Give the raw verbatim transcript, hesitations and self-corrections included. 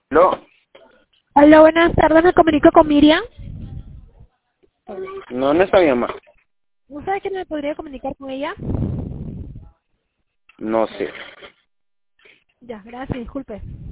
No, Hola, buenas tardes, me comunico con Miriam. no, no está mi mamá. ¿No sabe quién me podría comunicar con ella? No sé. Ya, gracias, disculpe.